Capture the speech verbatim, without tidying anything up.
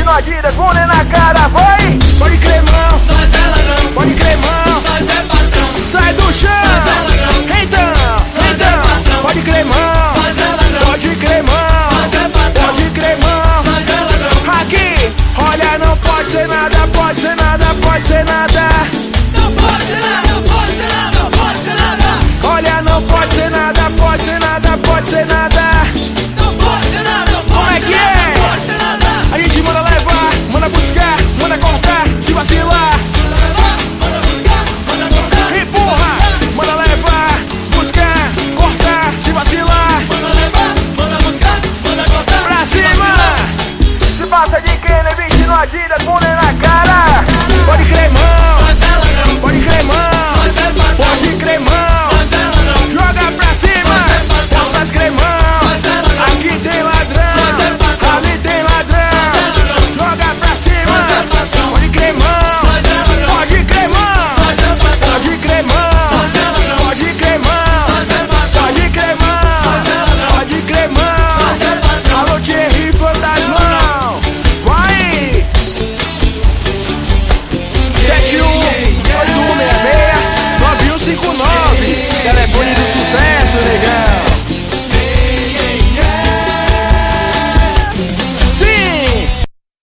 no Adidas, com o na cara, vai! Pode crer, mão, Nós é ladrão, pode crer, mão, nós é patrão. sai do chão! Nós é ladrão, Então, nós é patrão. então, pode crer, mão, Nós é ladrão, pode crer, mão, nós é patrão. pode crer, mão. Nós é ladrão, Aqui, olha, não pode ser nada, pode ser nada, pode ser nada. não pode ser nada, não pode ser nada, não pode ser nada. Olha, não pode ser nada, pode ser nada, pode ser nada. Não pode ser nada, não Como pode é ser que nada, é? não pode ser nada. A gente manda levar, manda buscar, manda cortar, se vacilar. Manda levar, manda buscar, manda cortar. Empurra, manda levar, buscar, cortar, se vacilar. Manda levar, manda buscar, manda cortar. Pra cima! Se passa de Kenner, vinte no Adidas, com o na cara. Pode crer, mano.